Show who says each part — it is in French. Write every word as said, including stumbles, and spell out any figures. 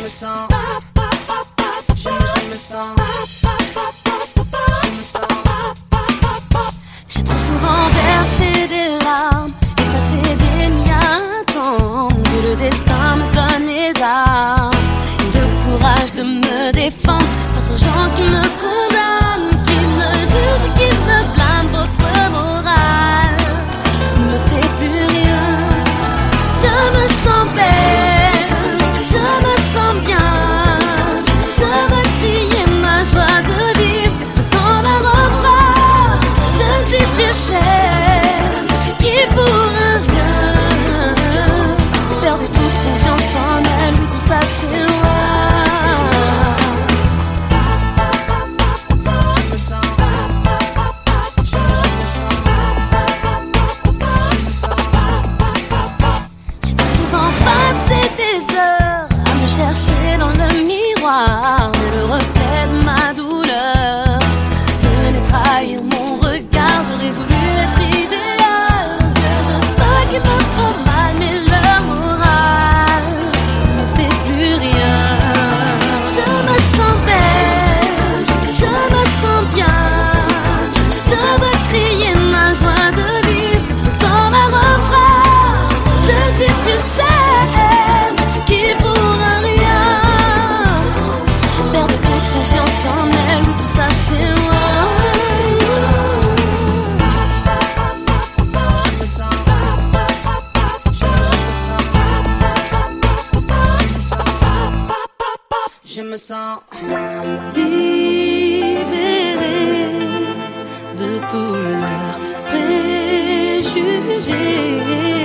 Speaker 1: sens, je me, je me sens, je me sens.
Speaker 2: J'ai trop souvent versé des larmes et passé des nuits à attendre que le destin me donne les armes et le courage de me défendre face aux gens qui me condamnent, qui me jugent et qui me blâment. Votre morale ne me fait plus rien. Je me sens belle, je me sens bien. Je veux crier ma joie de vivre, le temps d'un refrain. Je ne suis plus celle qui pour un rien perdait toute confiance en elle, oui tout ça c'est loin.
Speaker 1: Je me sens, je me, je me sens, je me sens.
Speaker 2: J'ai trop souvent passé des heures à me chercher dans le miroir, mais le reflet de ma douleur venait trahir mon regard. J'aurais voulu être idéale, celle de ceux qui me font mal, mais leur morale ne me fait plus rien. Je me sens belle, je me sens bien. Je veux crier ma joie de vivre, le temps va reprendre. Je ne suis plus celle qui pour un rien perdait toute confiance en elle, oui tout ça c'est loin.
Speaker 1: Je me sens, je me, je me sens, je me sens.
Speaker 2: Libérée de tous leurs préjugés.